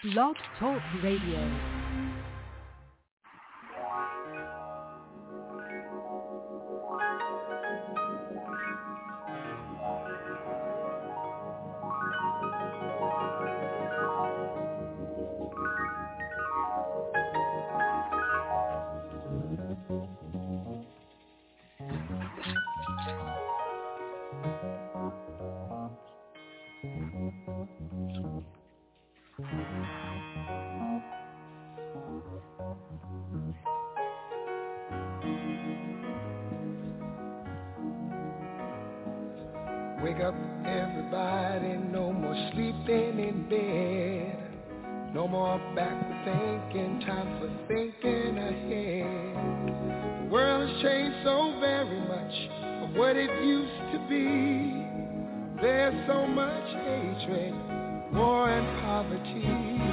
Blog Talk Radio. Wake up, everybody, no more sleeping in bed. No more backward thinking, time for thinking ahead. The world has changed so very much from what it used to be. There's so much hatred, war and poverty.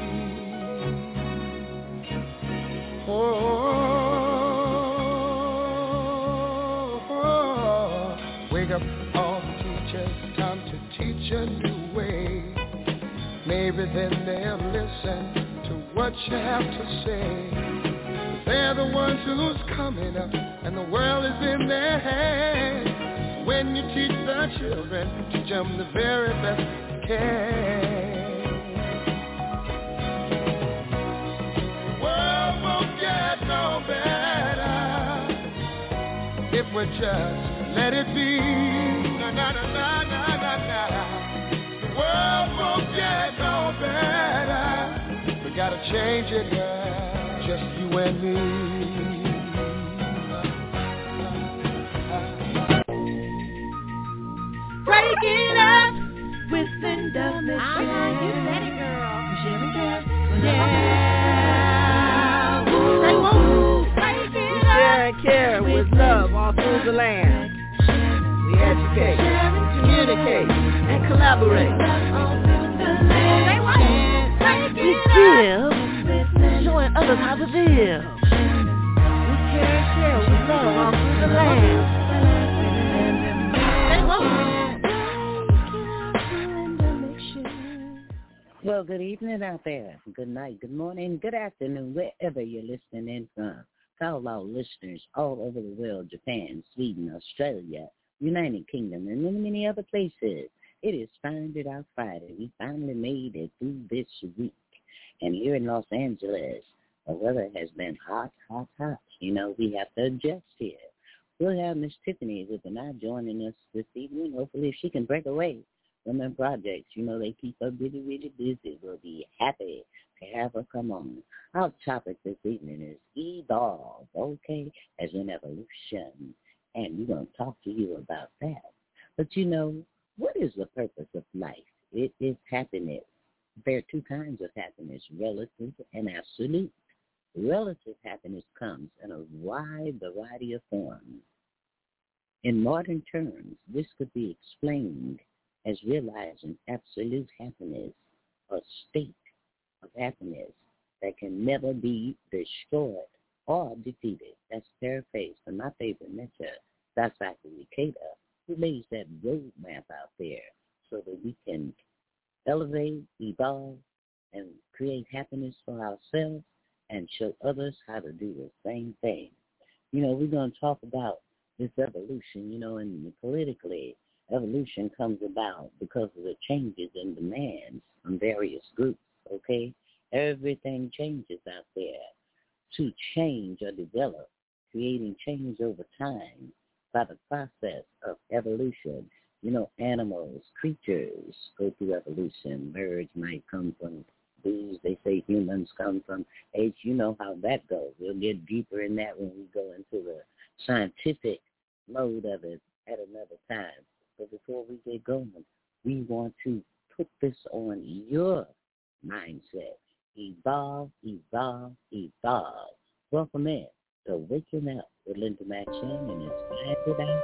Wake up, all the teachers, time to teach a new way. Maybe then they'll listen to what you have to say. They're the ones who's coming up, and the world is in their hands. When you teach the children, teach them the very best you can. The world won't get no better if we just let it be. Na na na na na na na. The world won't get no better. We gotta change it, yeah, just you and me. Break it up with Linda Mitchell. You said it, girl. Jimmy Jam. Yeah. Say woo. Break it We share and care with love all through the land. We educate, communicate, and collaborate. Say what? We give, showing others how to live. We care and share with love all through the land. Say what? Well, good evening out there. Good night, good morning, good afternoon, wherever you're listening in from. To all our listeners all over the world, Japan, Sweden, Australia, United Kingdom, and many other places. It is Find It Out Friday. We finally made it through this week. And here in Los Angeles, the weather has been hot, hot, hot. You know, we have to adjust here. We'll have Miss Tiffany with an eye joining us this evening. Hopefully she can break away from them projects. You know, they keep her really, really busy. We'll be happy to have her come on. Our topic this evening is evolve, okay, as an evolution. And we're going to talk to you about that. But, you know, what is the purpose of life? It is happiness. There are two kinds of happiness, relative and absolute. Relative happiness comes in a wide variety of forms. In modern terms, this could be explained as realizing absolute happiness, a state of happiness that can never be destroyed or defeated. That's paraphrased from my favorite mentor, Sasaki Ikeda, who lays that roadmap out there so that we can elevate, evolve, and create happiness for ourselves and show others how to do the same thing. You know, we're going to talk about this evolution, you know, and politically, evolution comes about because of the changes in demands from various groups, okay? Everything changes out there to change or develop, creating change over time by the process of evolution. You know, animals, creatures go through evolution. Birds might come from bees. They say humans come from apes. You know how that goes. We'll get deeper in that when we go into the scientific mode of it at another time. But before we get going, we want to put this on your mindset. Evolve, evolve, evolve. Welcome in to Waking Up with Linda Matchin, and it's Find It Out.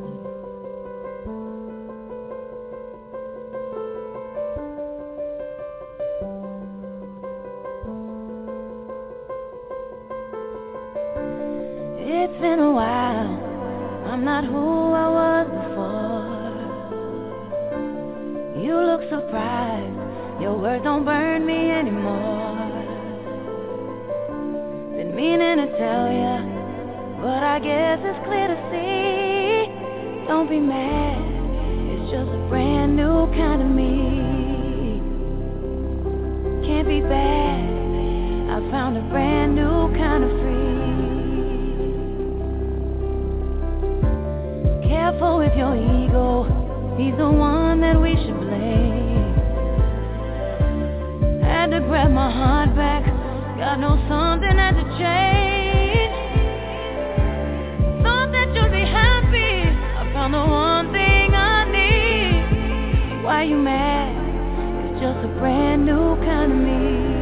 It's been a while. I'm not who I was before. You look surprised. Your words don't burn me anymore. Been meaning to tell ya, but I guess it's clear to see. Don't be mad, it's just a brand new kind of me. Can't be bad, I found a brand new kind of free. Careful with your ego, he's the one that we should blame. Had to grab my heart back, God knows something had to change. Thought that you'd be happy, I found the one thing I need. Why you mad? It's just a brand new kind of me.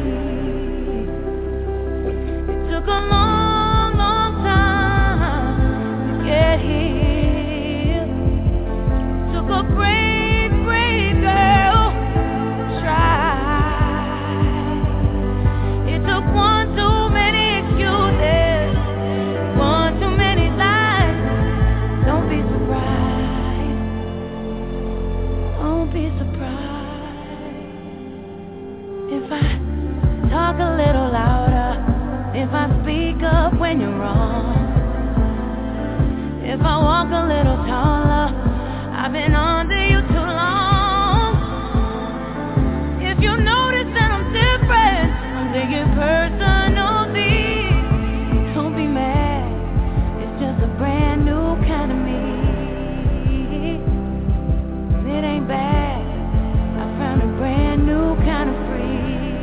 It took a long, long time to get here. Took a brave, brave girl to try. It took one too many excuses, one too many lies. Don't be surprised. Don't be surprised if I talk a little louder, if I speak up when you're wrong, if I walk a little taller. I've been under you too long. If you notice that I'm different, I'm taking personally. Don't be mad, it's just a brand new kind of me. It ain't bad, I found a brand new kind of free.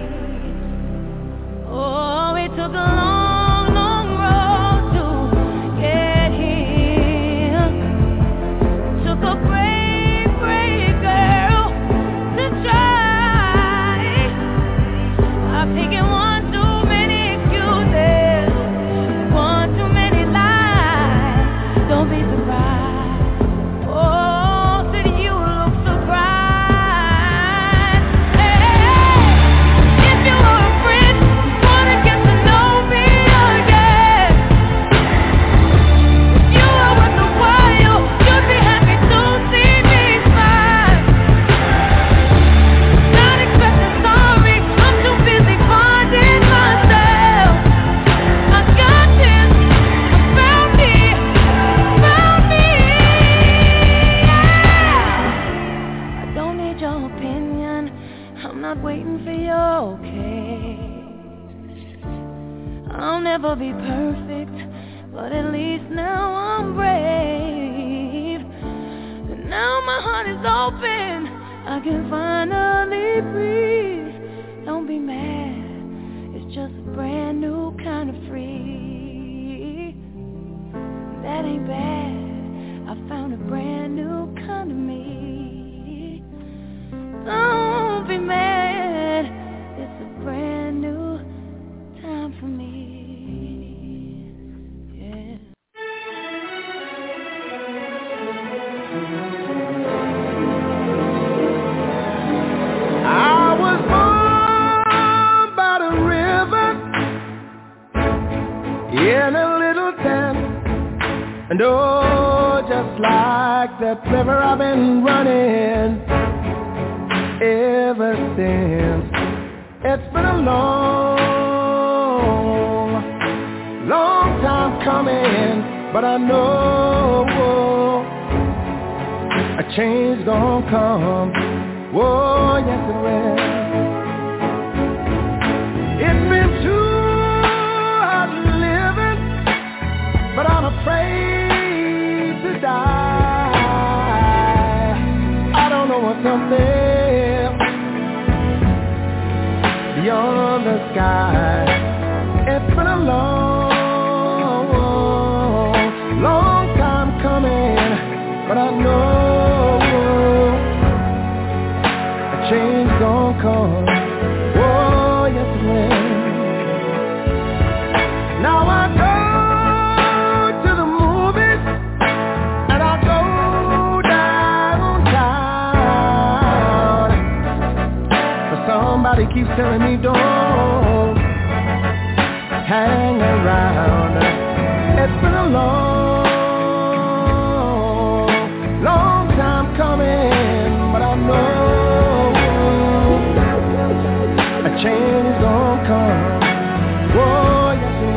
Oh, it took a long, long road to get here. Took a brave, brave girl to try. I've taken one too many excuses, one too many lies. Don't be surprised. Oh, so you look surprised. Hey, if you were a friend, wanna get to know me again. If you were worth a while, you'd be happy to see me smile. Not expecting sorry, I'm too busy finding myself. I got this, I found me, yeah. I don't need your opinion, I'm not waiting for your okay. I'll never be perfect, but at least now I'm brave. And now my heart is open, I can finally breathe. Don't be mad, it's just a brand new kind of free. That ain't bad, I found a brand new kind of me. Don't be mad, it's a brand new time for me. Yeah. I was born by the river in a little town, and oh, just like that river I've been running ever since. It's been a long, long time coming, but I know a change gon' come. Whoa, yes it will. It's been too hard living, but I'm afraid to die. I don't know what's up there beyond the sky. It's been a long, long time coming, but I know change gon' come. Oh, yes it will. Now I go to the movies and I go downtown, but somebody keeps telling me don't hang around. It's been a long, long time coming, but I know change gonna come. Oh, yes it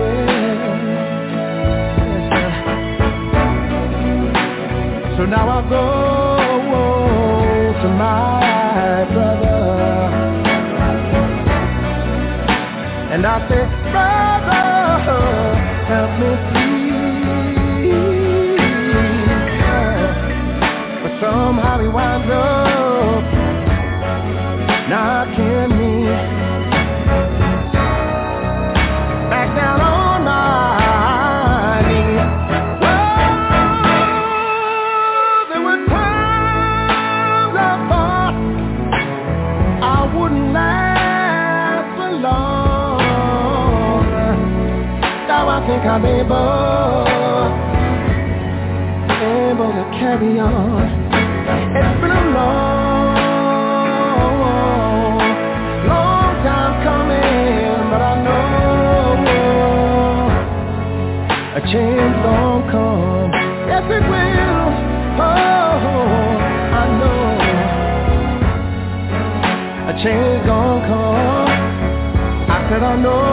will. Yes, so now I go to my brother, and I say, brother, help me please. But somehow he winds up knocking me back down on my knees. Oh, there were times I thought I wouldn't last for long. Now I think I'm able to carry on. It's been a long time coming, but I know a change gon' come. Yes, it will. Oh, I know a change gon' come. I said I know.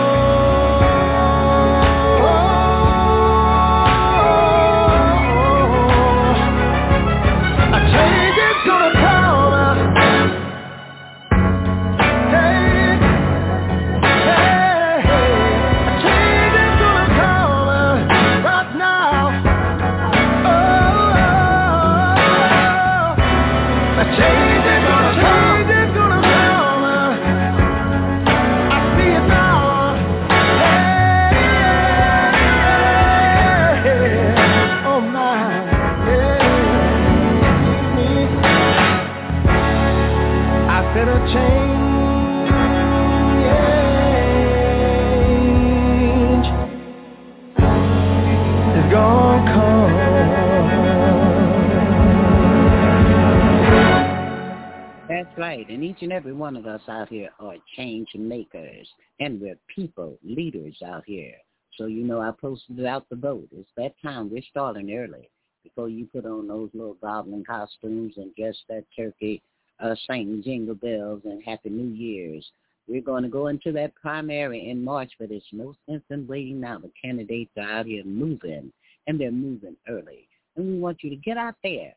That's right, and each and every one of us out here are change makers, and we're people, leaders out here. So, you know, I posted out the vote. It's that time. We're starting early before you put on those little goblin costumes and dress that turkey, singing jingle bells and Happy New Year's. We're going to go into that primary in March, but there's no sense in waiting now. The candidates are out here moving, and they're moving early. And we want you to get out there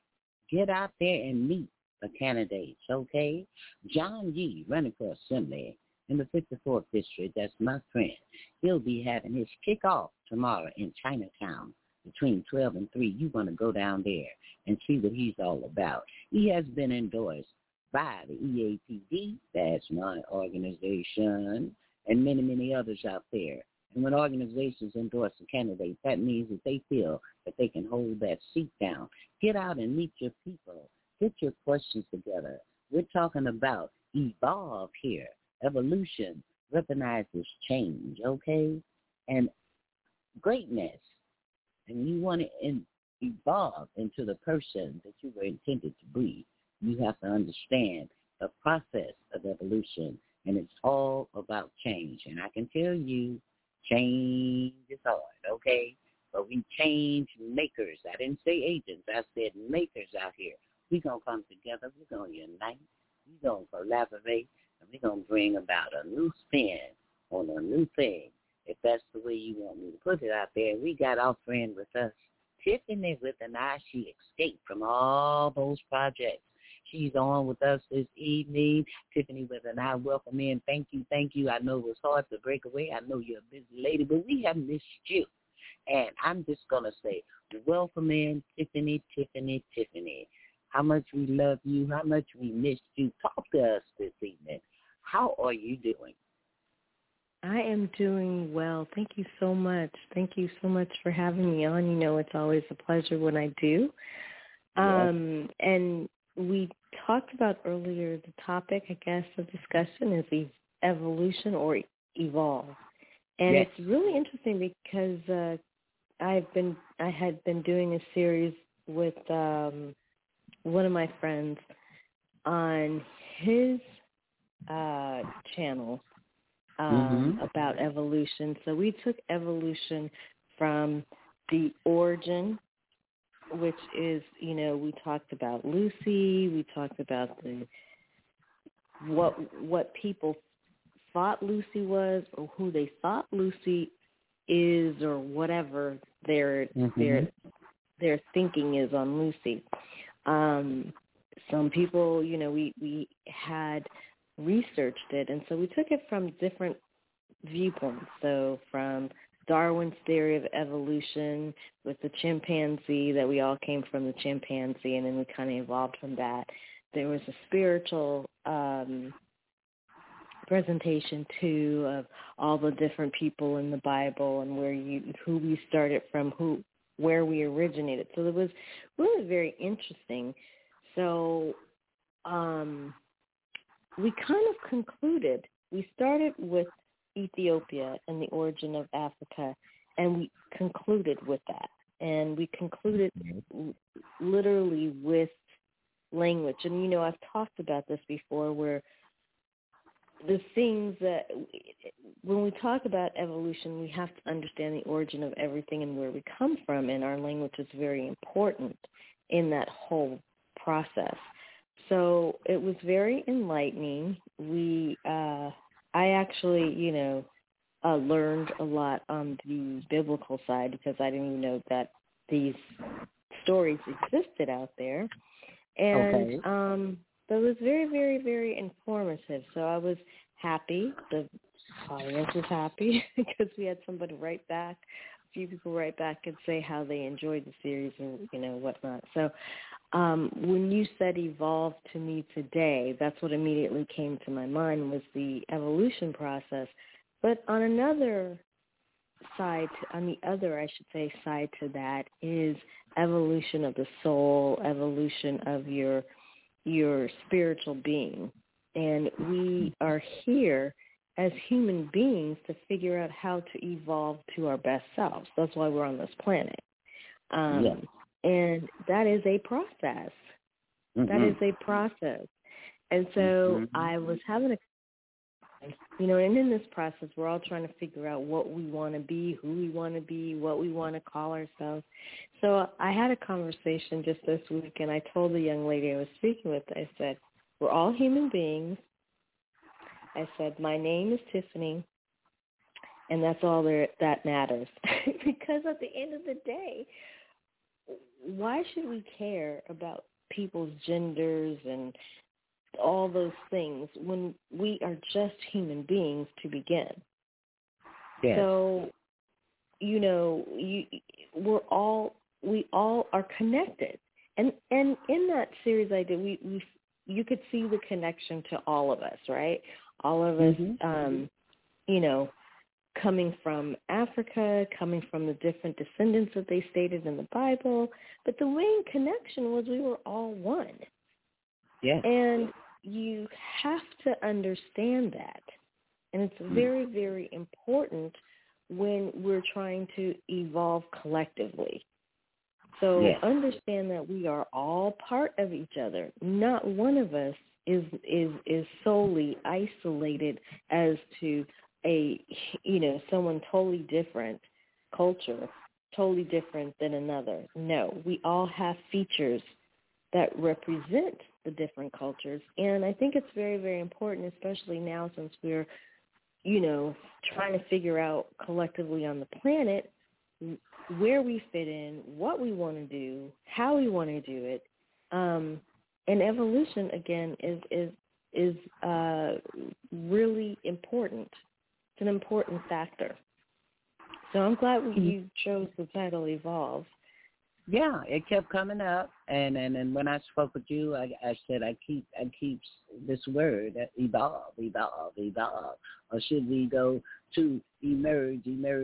and meet the candidates, okay? John Yee, running for Assembly in the 54th District, that's my friend. He'll be having his kickoff tomorrow in Chinatown between 12 and 3. You want to go down there and see what he's all about. He has been endorsed by the EAPD, that's my organization, and many, many others out there. And when organizations endorse a candidate, that means that they feel that they can hold that seat down. Get out and meet your people. Get your questions together. We're talking about evolve here. Evolution recognizes change, okay? And greatness. And you want to evolve into the person that you were intended to be. You have to understand the process of evolution, and it's all about change. And I can tell you, change is hard, okay? But we change makers. I didn't say agents. I said makers out here. We're going to come together. We're going to unite. We're going to collaborate. And we're going to bring about a new spin on a new thing, if that's the way you want me to put it out there. We got our friend with us, Tiffany with an eye. She escaped from all those projects. She's on with us this evening. Tiffany with an eye, welcome in. Thank you. I know it was hard to break away. I know you're a busy lady, but we have missed you. And I'm just going to say, welcome in, Tiffany. How much we love you, how much we missed you. Talk to us this evening. How are you doing? I am doing well. Thank you so much. Thank you so much for having me on. You know, it's always a pleasure when I do. Yes. And we talked about earlier the topic, I guess, of discussion is evolution or evolve. And yes. It's really interesting because I had been doing a series with one of my friends on his channel about evolution. So we took evolution from the origin, which is, you know, we talked about Lucy, we talked about what people thought Lucy was, or who they thought Lucy is, or whatever their thinking is on Lucy. Some people, we had researched it, and so we took it from different viewpoints. So from Darwin's theory of evolution with the chimpanzee, that we all came from the chimpanzee, and then we kind of evolved from that. There was a spiritual presentation too of all the different people in the Bible and who we started from, where we originated. So it was really very interesting. So we kind of concluded. We started with Ethiopia and the origin of Africa, and we concluded with that. And we concluded literally with language. And, I've talked about this before, where the things that, when we talk about evolution, we have to understand the origin of everything and where we come from, and our language is very important in that whole process. So it was very enlightening. I actually, learned a lot on the biblical side, because I didn't even know that these stories existed out there. And so it was very, very, very informative. So I was happy. The audience was happy because we had somebody write back, a few people write back and say how they enjoyed the series and, whatnot. So when you said evolve to me today, that's what immediately came to my mind, was the evolution process. But on another side, side to that is evolution of the soul, evolution of your spiritual being. And we are here as human beings to figure out how to evolve to our best selves. That's why we're on this planet. And that is a process. That is a process. And so I was having and in this process, we're all trying to figure out what we want to be, who we want to be, what we want to call ourselves. So I had a conversation just this week, and I told the young lady I was speaking with, I said, we're all human beings. I said, my name is Tiffany, and that's all that matters. Because at the end of the day, why should we care about people's genders and all those things when we are just human beings to begin? Yes. So, we all are connected. And in that series I did, you could see the connection to all of us, right? All of us, coming from Africa, coming from the different descendants that they stated in the Bible. But the main connection was we were all one. Yeah. And you have to understand that. And it's very, very important when we're trying to evolve collectively. So understand that we are all part of each other. Not one of us is solely isolated as to someone totally different culture, totally different than another. No, we all have features that represent the different cultures. And I think it's very, very important, especially now since we're, trying to figure out collectively on the planet where we fit in, what we want to do, how we want to do it. And evolution, again, is really important. It's an important factor. So I'm glad you chose the title Evolve. Yeah, it kept coming up, and when I spoke with you, I said I keep this word, evolve, or should we go to emerge?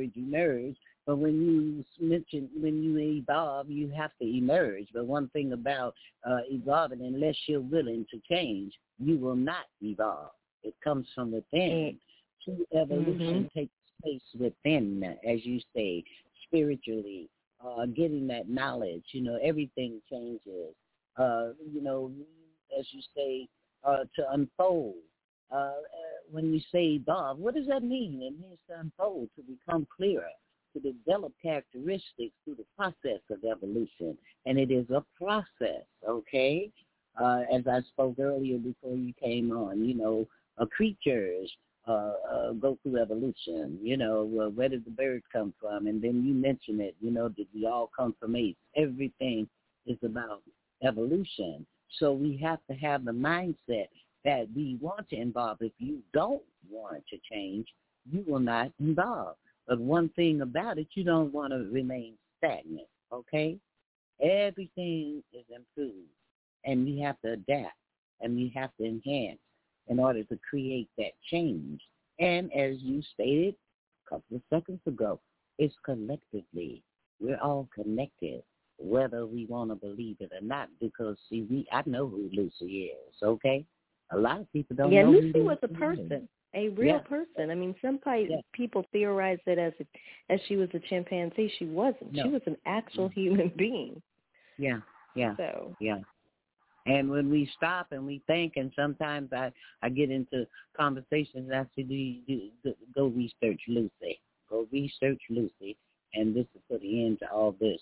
But when you mention when you evolve, you have to emerge. But one thing about evolving, unless you're willing to change, you will not evolve. It comes from within. True evolution takes place within, as you say, spiritually. Getting that knowledge, everything changes, as you say, to unfold. When you say evolve, what does that mean? It means to unfold, to become clearer, to develop characteristics through the process of evolution. And it is a process, okay? As I spoke earlier before you came on, creatures go through evolution. Well, where did the bird come from? And then you mention it, did we all come from apes? Everything is about evolution. So we have to have the mindset that we want to involve. If you don't want to change, you will not involve. But one thing about it, you don't want to remain stagnant, okay? Everything is improved, and we have to adapt, and we have to enhance in order to create that change. And as you stated a couple of seconds ago, it's collectively. We're all connected, whether we want to believe it or not, because, see, I know who Lucy is, okay? A lot of people don't know Lucy who was a person, a real person. I mean, some people theorize that as she was a chimpanzee. She wasn't. No. She was an actual human being. Yeah. So. Yeah. And when we stop and we think, and sometimes I get into conversations, I say, go research Lucy. Go research Lucy, and this will put an end to all this,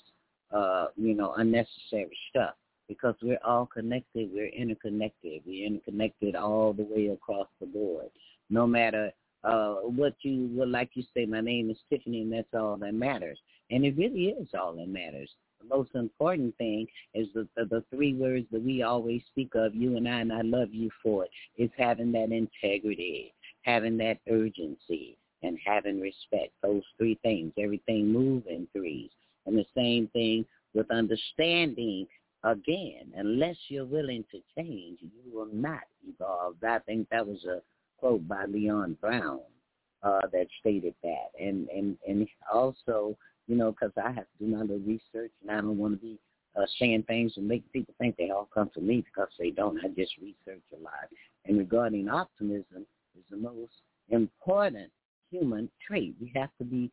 unnecessary stuff. Because we're all connected, we're interconnected. We're interconnected all the way across the board. No matter what you would like you say, my name is Tiffany, and that's all that matters. And it really is all that matters. The most important thing is the three words that we always speak of, you and I love you for it, is having that integrity, having that urgency, and having respect. Those three things. Everything moves in threes. And the same thing with understanding. Again, unless you're willing to change, you will not evolve. I think that was a quote by Leon Brown that stated that. And also, because I have to do my little research, and I don't want to be saying things and make people think they all come from me, because they don't. I just research a lot. And regarding optimism, is the most important human trait. We have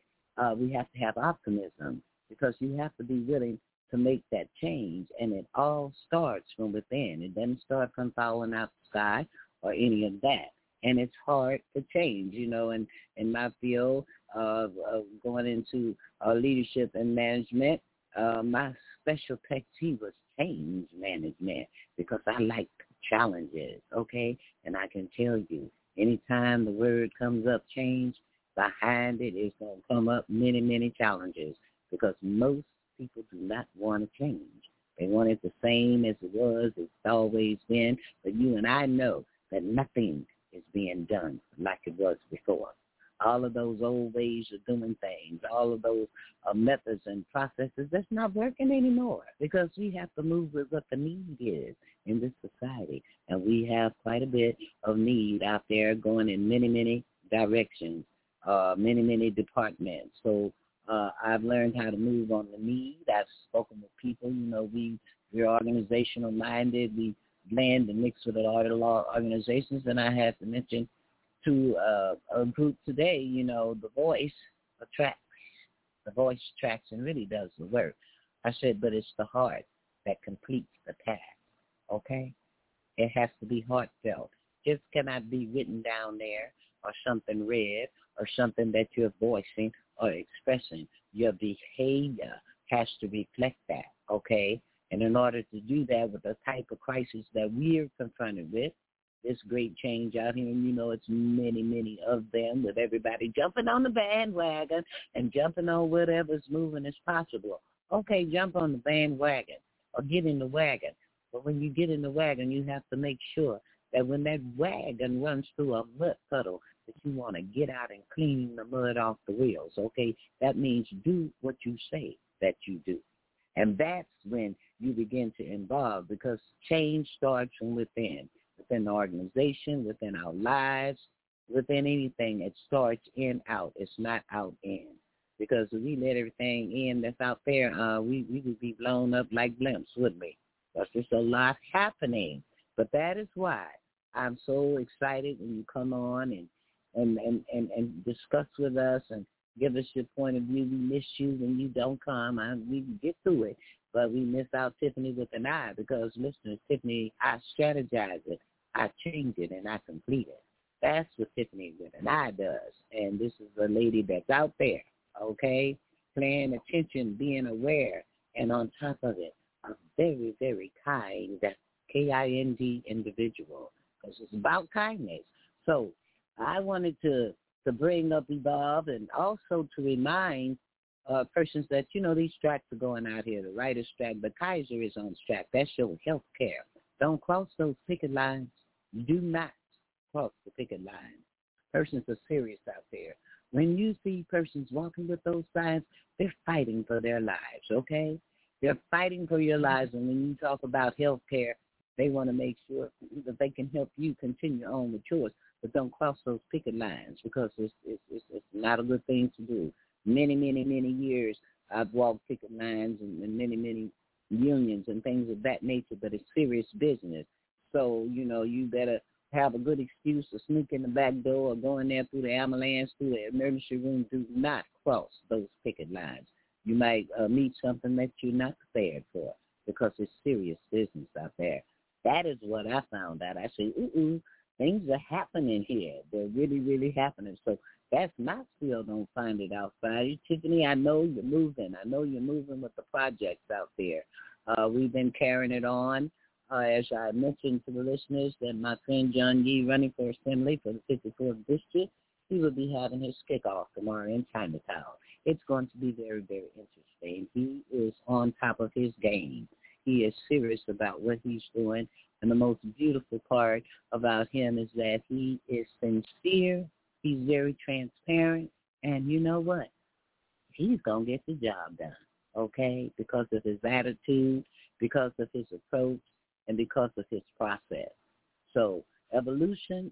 to have optimism, because you have to be willing to make that change, and it all starts from within. It doesn't start from falling out the sky or any of that. And it's hard to change, and in my field of going into leadership and management, my specialty was change management, because I like challenges, okay? And I can tell you, anytime the word comes up, change, behind it is going to come up many, many challenges, because most people do not want to change. They want it the same as it was. It's always been. But you and I know that nothing is being done like it was before. All of those old ways of doing things, all of those methods and processes, that's not working anymore, because we have to move with what the need is in this society. And we have quite a bit of need out there going in many, many directions, many, many departments. So I've learned how to move on the need. I've spoken with people. We're organizational minded. We blend and mix with other organizations. And I have to mention to a group today, the voice attracts. The voice attracts and really does the work. I said, but it's the heart that completes the task, okay? It has to be heartfelt. Just cannot be written down there or something read or something that you're voicing or expressing. Your behavior has to reflect that, okay? And in order to do that with the type of crisis that we're confronted with, this great change out here, and it's many, many of them, with everybody jumping on the bandwagon and jumping on whatever's moving as possible. Okay, jump on the bandwagon or get in the wagon. But when you get in the wagon, you have to make sure that when that wagon runs through a mud puddle, that you want to get out and clean the mud off the wheels, okay? That means do what you say that you do. And that's when you begin to involve, because change starts from within the organization, within our lives, within anything. It starts in, out. It's not out, in. Because if we let everything in that's out there, we would be blown up like blimps, wouldn't we? Because there's a lot happening. But that is why I'm so excited when you come on and discuss with us and give us your point of view. We miss you when you don't come. We get through it, but we miss out Tiffany with an I, because, listeners, Tiffany, I strategize it, I change it, and I complete it. That's what Tiffany with an I does. And this is a lady that's out there, okay, paying attention, being aware, and on top of it, a very, very kind, that Kind individual, because it's about kindness. So I wanted to bring up Evolve and also to remind persons that, these strikes are going out here. The writer's strike, but Kaiser is on strike. That's your health care. Don't cross those picket lines. Do not cross the picket lines. Persons are serious out there. When you see persons walking with those signs, they're fighting for their lives, okay? They're fighting for your lives, and when you talk about health care, they want to make sure that they can help you continue on with yours, but don't cross those picket lines because it's not a good thing to do. Many, many, many years I've walked picket lines and many, many unions and things of that nature, but it's serious business. So, you better have a good excuse to sneak in the back door or go in there through the ambulance, through the emergency room. Do not cross those picket lines. You might meet something that you're not prepared for because it's serious business out there. That is what I found out. I say, things are happening here. They're really, really happening. So that's not still don't find it outside. Tiffany, I know you're moving. I know you're moving with the projects out there. We've been carrying it on. As I mentioned to the listeners, that my friend John Yee, running for assembly for the 54th district, he will be having his kickoff tomorrow in Chinatown. It's going to be very, very interesting. He is on top of his game. He is serious about what he's doing. And the most beautiful part about him is that he is sincere. He's very transparent. And you know what? He's going to get the job done, okay, because of his attitude, because of his approach, and because of his process. So evolution.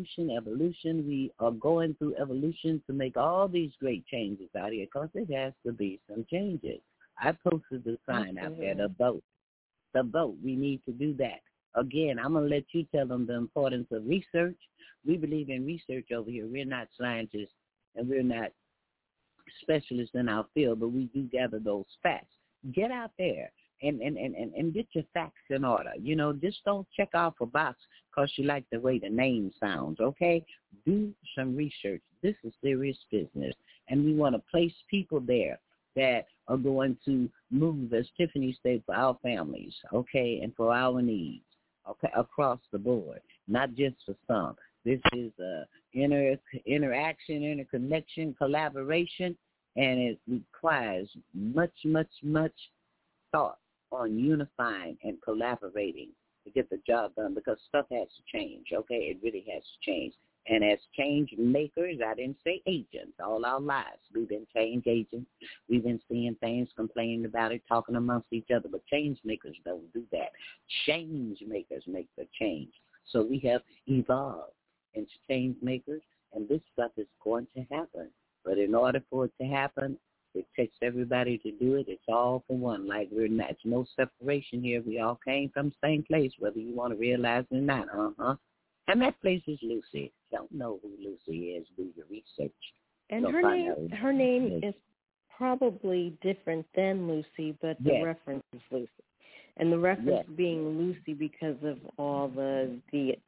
We are going through evolution to make all these great changes out here because it has to be some changes. I posted the sign out there, the vote. The vote. We need to do that. Again, I'm going to let you tell them the importance of research. We believe in research over here. We're not scientists and we're not specialists in our field, but we do gather those facts. Get out there and get your facts in order. Just don't check off a box because you like the way the name sounds, okay? Do some research. This is serious business, and we want to place people there that are going to move, as Tiffany said, for our families, okay, and for our needs, okay, across the board, not just for some. This is interaction, interconnection, collaboration, and it requires much, much, much thought on unifying and collaborating to get the job done because stuff has to change, okay? It really has to change. And as change makers, I didn't say agents, all our lives. We've been change agents. We've been seeing things, complaining about it, talking amongst each other, but change makers don't do that. Change makers make the change. So we have evolved into change makers, and this stuff is going to happen. But in order for it to happen, it takes everybody to do it. It's all for one. Like we're not, there's no separation here. We all came from the same place, whether you want to realize it or not. And that place is Lucy. Don't know who Lucy is. Do your research. And her name is probably different than Lucy, but the reference is Lucy. And the reference being Lucy because of all the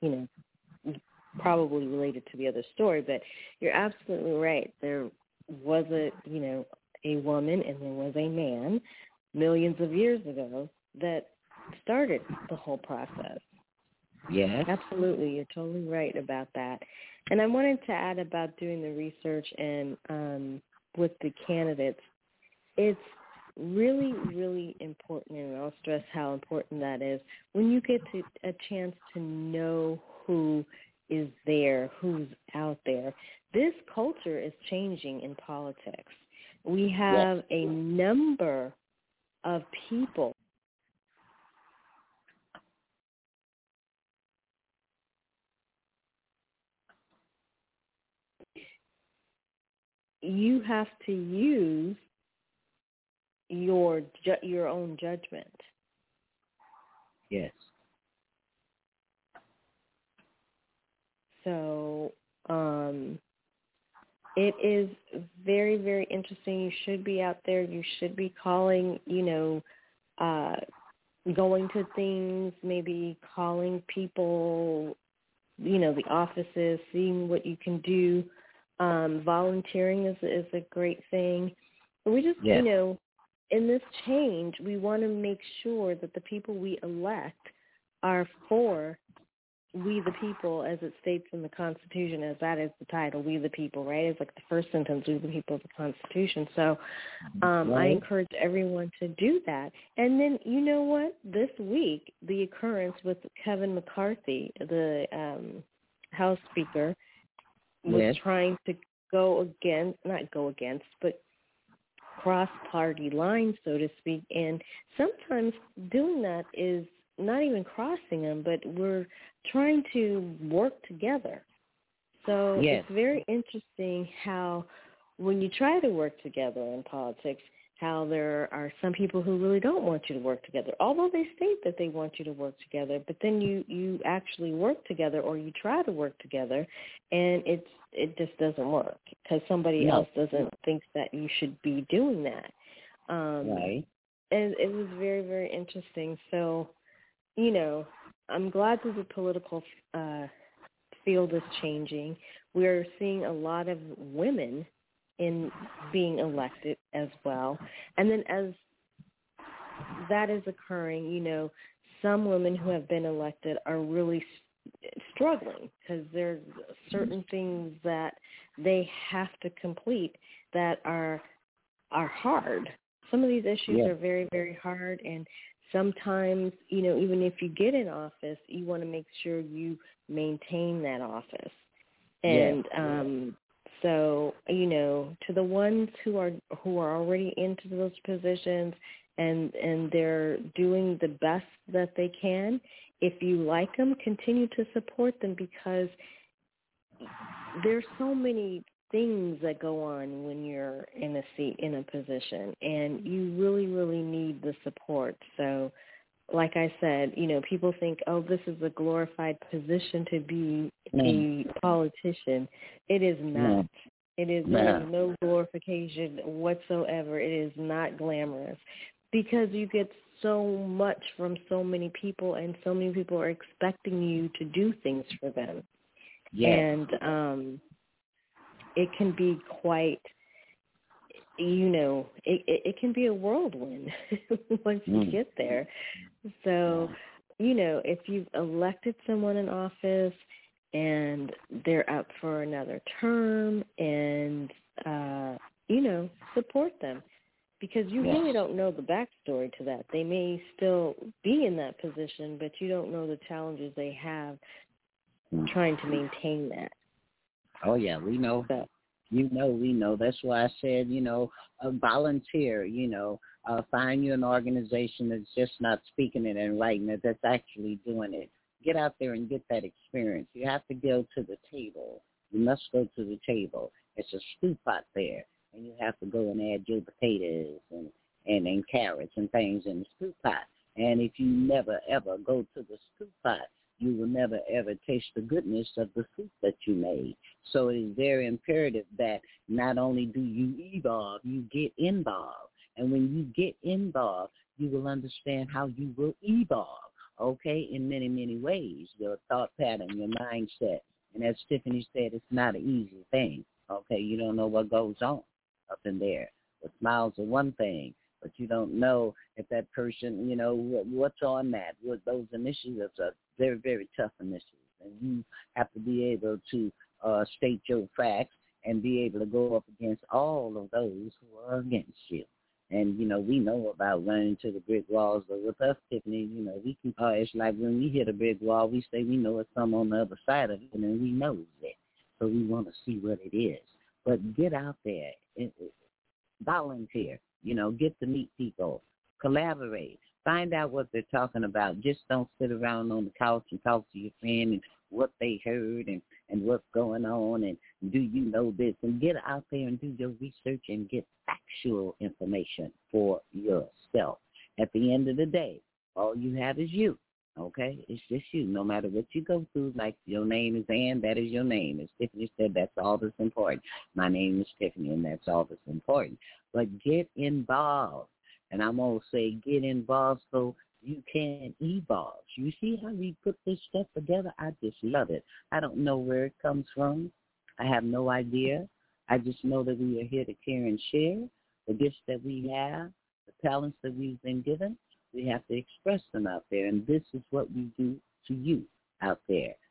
probably related to the other story. But you're absolutely right. There was a woman and there was a man millions of years ago that started the whole process. Yes. Absolutely. You're totally right about that. And I wanted to add about doing the research and with the candidates. It's really, really important, and I'll stress how important that is, when you get to a chance to know who is there, who's out there. This culture is changing in politics. We have a number of people you have to use your own judgment. Yes. So it is very, very interesting. You should be out there. You should be calling, going to things, maybe calling people, the offices, seeing what you can do. Volunteering is a great thing. We just, in this change, we want to make sure that the people we elect are for we the people, as it states in the Constitution, as that is the title, we the people, right? It's like the first sentence, we the people of the Constitution. So I encourage everyone to do that. And then, you know what? This week, the occurrence with Kevin McCarthy, the House Speaker, was trying to but cross party lines, so to speak. And sometimes doing that is not even crossing them, but we're trying to work together. So it's very interesting how when you try to work together in politics, how there are some people who really don't want you to work together, although they state that they want you to work together, but then you actually work together, or you try to work together, and it just doesn't work because somebody else doesn't think that you should be doing that. And it was very, very interesting. So, you know, I'm glad that the political field is changing. We're seeing a lot of women in being elected as well. And then as that is occurring, you know, some women who have been elected are really struggling because there's certain things that they have to complete that are hard. Some of these issues are very, very hard, and sometimes, you know, even if you get in office, you want to make sure you maintain that office. And so, you know, to the ones who are already into those positions and they're doing the best that they can, if you like them, continue to support them, because there's so many things that go on when you're in a seat, in a position, and you really, really need the support. So, like I said, you know, people think, oh, this is a glorified position to be a politician. It is not. It is no glorification whatsoever. It is not glamorous, because you get so much from so many people, and so many people are expecting you to do things for them. And it can be quite, you know, it can be a whirlwind once you get there. So, you know, if you've elected someone in office and they're up for another term, and, you know, support them, because you really don't know the backstory to that. They may still be in that position, but you don't know the challenges they have trying to maintain that. Oh, yeah, we know. So, we know. That's why I said, you know, volunteer, you know, find you an organization that's just not speaking it and writing it, that's actually doing it. Get out there and get that experience. You have to go to the table. You must go to the table. It's a stew pot there, and you have to go and add your potatoes and carrots and things in the stew pot. And if you never, ever go to the stew pot, you will never, ever taste the goodness of the soup that you made. So it is very imperative that not only do you evolve, you get involved. And when you get involved, you will understand how you will evolve, okay, in many, many ways, your thought pattern, your mindset. And as Tiffany said, it's not an easy thing, okay? You don't know what goes on up in there. The smiles are one thing, but you don't know if that person, you know, what's on that. What those initiatives are very, very tough initiatives. And you have to be able to state your facts and be able to go up against all of those who are against you. And, you know, we know about running to the brick walls, but with us, Tiffany, you know, we can, it's like when we hit a brick wall, we say we know it's some on the other side of it, and then we know it. So we want to see what it is. But get out there, volunteer, you know, get to meet people, collaborate, find out what they're talking about. Just don't sit around on the couch and talk to your friend and what they heard and what's going on and do you know this, and get out there and do your research and get factual information for yourself. At the end of the day, all you have is you, okay? It's just you. No matter what you go through, like your name is Ann, that is your name. As Tiffany said, that's all that's important. My name is Tiffany, and that's all that's important. But get involved. And I'm going to say get involved so you can evolve. You see how we put this stuff together? I just love it. I don't know where it comes from. I have no idea. I just know that we are here to care and share the gifts that we have, the talents that we've been given. We have to express them out there, and this is what we do to you out there.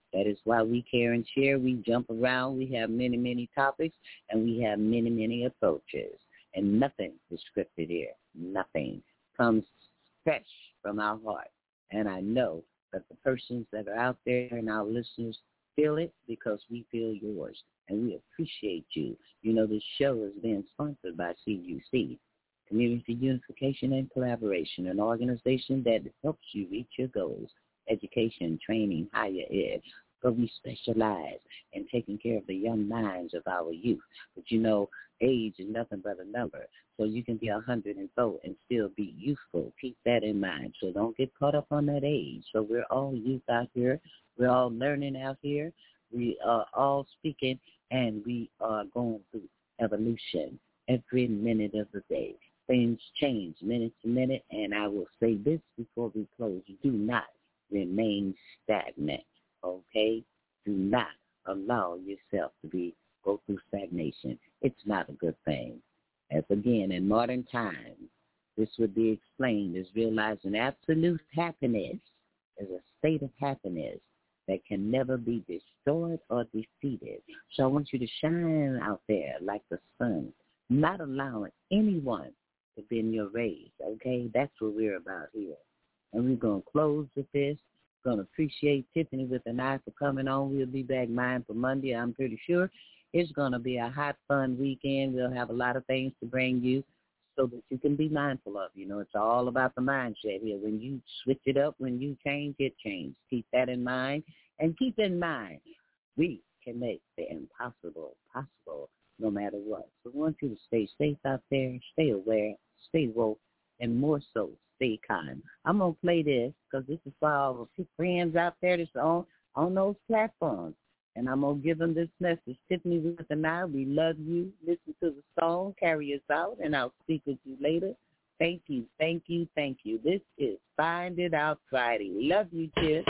That is why we care and share. We jump around. We have many, many topics, and we have many, many approaches. And nothing is scripted here. Nothing comes fresh from our heart. And I know that the persons that are out there and our listeners feel it because we feel yours. And we appreciate you. You know, this show is being sponsored by CUC, Community Unification and Collaboration, an organization that helps you reach your goals. Education, training, higher ed, but we specialize in taking care of the young minds of our youth. But you know, age is nothing but a number, so you can be 104 and still be youthful. Keep that in mind, so don't get caught up on that age. So we're all youth out here. We're all learning out here. We are all speaking, and we are going through evolution every minute of the day. Things change minute to minute, and I will say this before we close. Do not remain stagnant, okay? Do not allow yourself to go through stagnation. It's not a good thing. As again, in modern times, this would be explained as realizing absolute happiness is a state of happiness that can never be destroyed or defeated. So I want you to shine out there like the sun, not allowing anyone to bend your rays, okay? That's what we're about here. And we're going to close with this. Going to appreciate Tiffany with an eye for coming on. We'll be back for Monday, I'm pretty sure. It's going to be a hot, fun weekend. We'll have a lot of things to bring you so that you can be mindful of. You know, it's all about the mindset here. When you switch it up, when you change, it changes. Keep that in mind. And keep in mind, we can make the impossible possible no matter what. So I want you to stay safe out there, stay aware, stay woke, and more so, stay kind. I'm going to play this because this is for all the friends out there that's on those platforms. And I'm going to give them this message. Tiffany with an eye, we love you. Listen to the song, carry us out, and I'll speak with you later. Thank you, thank you, thank you. This is Find It Out Friday. Love you, Tiff.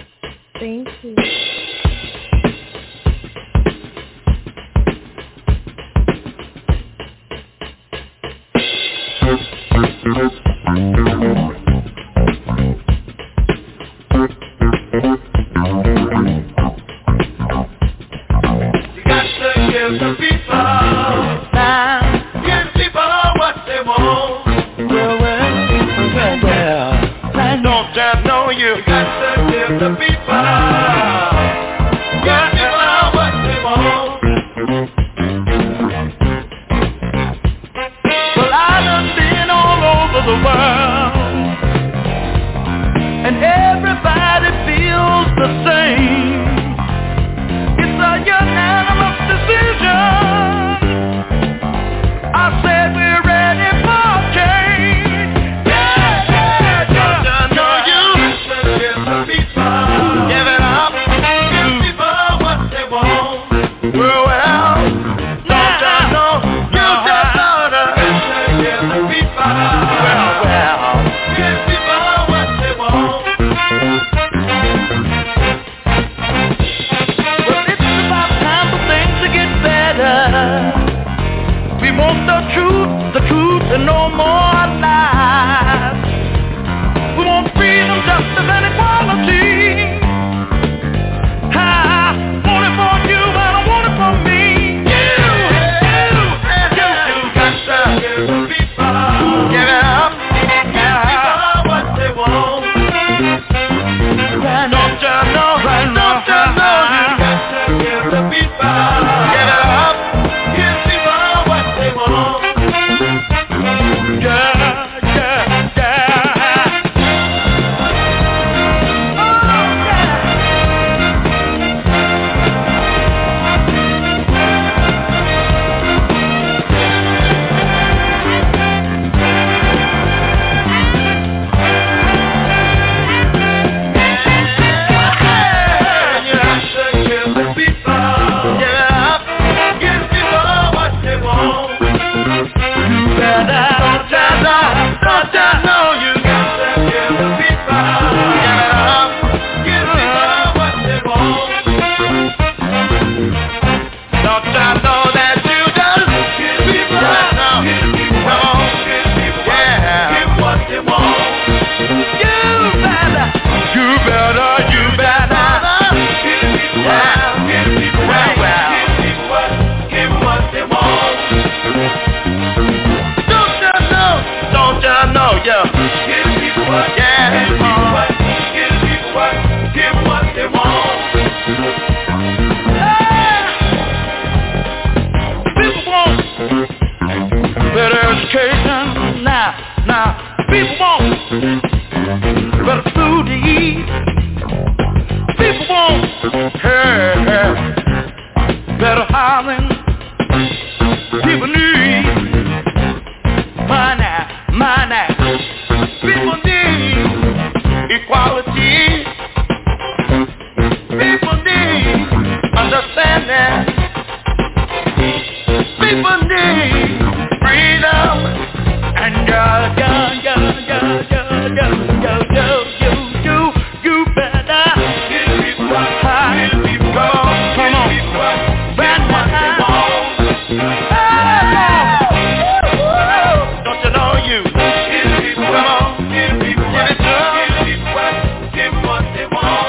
Thank you. Yeah. Give the people what? Yeah. Give the people what? Give the people what? Give them what they want. People want better education. Now, people want better food to eat. People want better housing. People need money. People need equality. People need understanding. People need freedom. And you better give people what? Come on. Right now. Don't you know you? Give people come on. Give people what? Give them what they want.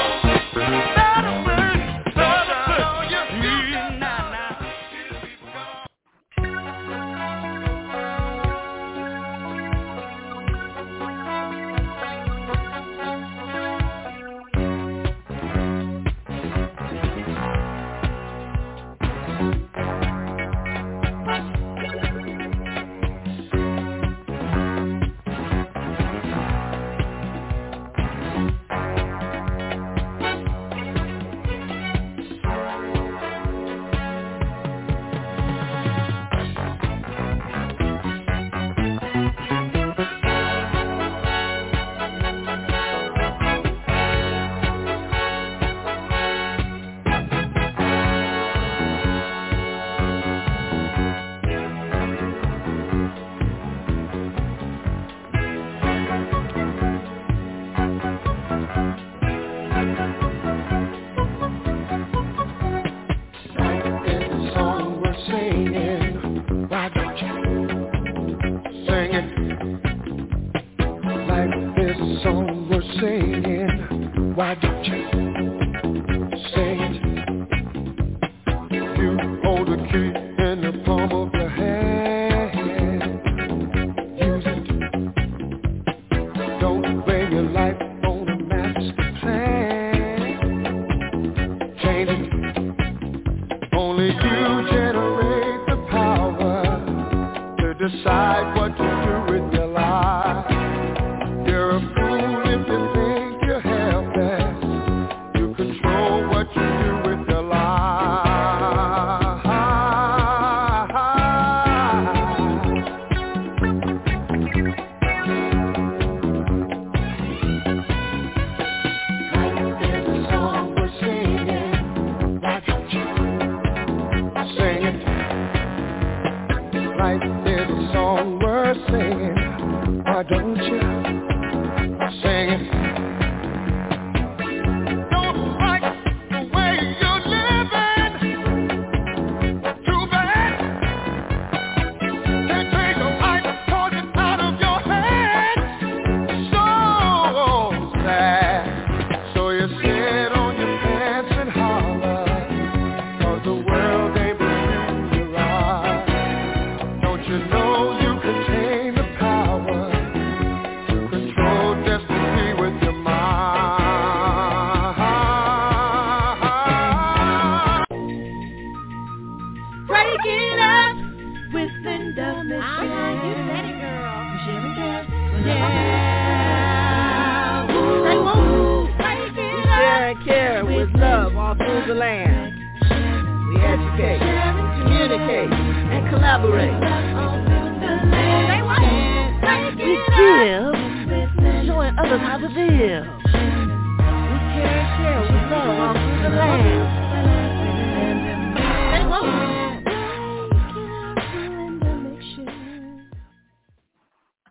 Showing others how to live. We care, we love all through the land.